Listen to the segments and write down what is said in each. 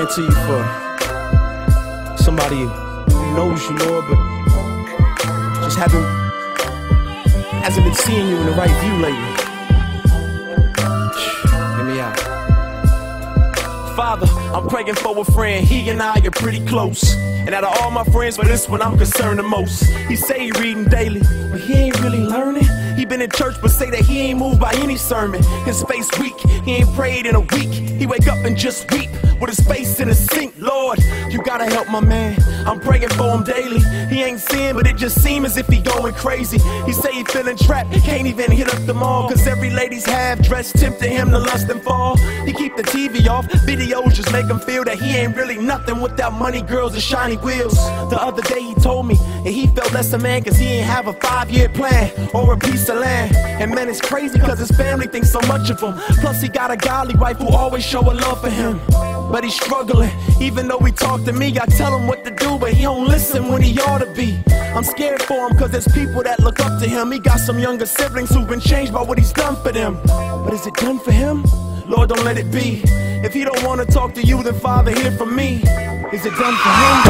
to you for somebody who knows you, Lord, but just hasn't been seeing you in the right view lately. Get me out. Father, I'm praying for a friend, he and I are pretty close. And out of all my friends, for this one I'm concerned the most. He say he reading daily, but he ain't really learning. He been in church but say that he ain't moved by any sermon. His face weak, he ain't prayed in a week. He wake up and just weep with his face in the sink. Lord, you gotta help my man, I'm praying for him daily. He ain't seeing, but it just seems as if he going crazy. He say he feeling trapped, he can't even hit up the mall, cause every lady's half-dressed tempting him to lust and fall. He keep the TV off, videos just make him feel that he ain't really nothing without money, girls, and shiny wheels. The other day he told me that he felt less a man cause he ain't have a 5-year plan or a piece of land. And man, it's crazy cause his family thinks so much of him. Plus he got a godly wife who always show a love for him. But he's struggling, even though he talk to me, I tell him what to do, but he don't listen when he ought to be. I'm scared for him cause there's people that look up to him. He got some younger siblings who've been changed by what he's done for them. But is it done for him? Lord, don't let it be. If he don't want to talk to you, then Father, hear from me. Is it done for him?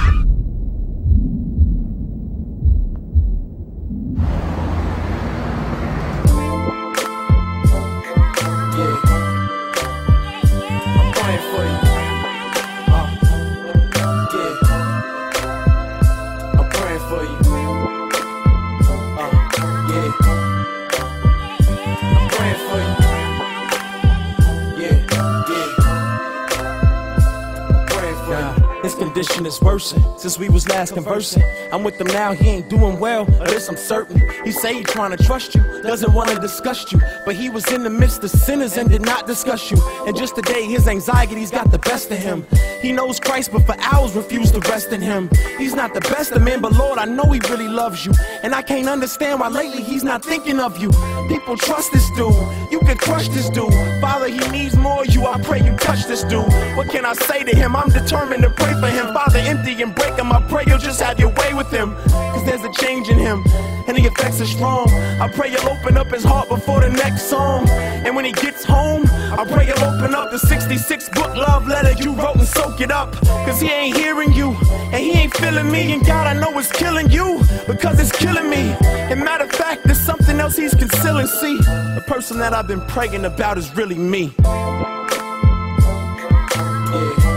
His condition is worsen since we was last conversing. I'm with him now, he ain't doing well, of this I'm certain. He say he trying to trust you, doesn't want to discuss you, but he was in the midst of sinners and did not discuss you. And just today his anxiety's got the best of him. He knows Christ but for hours refused to rest in him. He's not the best of men, but Lord, I know he really loves you. And I can't understand why lately he's not thinking of you. People trust this dude, you can crush this dude. Father, he needs more of you, I pray you touch this dude. What can I say to him? I'm determined to pray for him. Father, empty and break him, I pray you'll just have your way with him. Cause there's a change in him, and the effects are strong. I pray you'll open up his heart before the next song. And when he gets home, I pray you'll open up the 66-book love letter you wrote and soak it up. Cause he ain't hearing you, and he ain't feeling me. And God, I know it's killing you, because it's killing me. And matter of fact, there's something else he's concealing. See, the person that I've been praying about is really me. Yeah.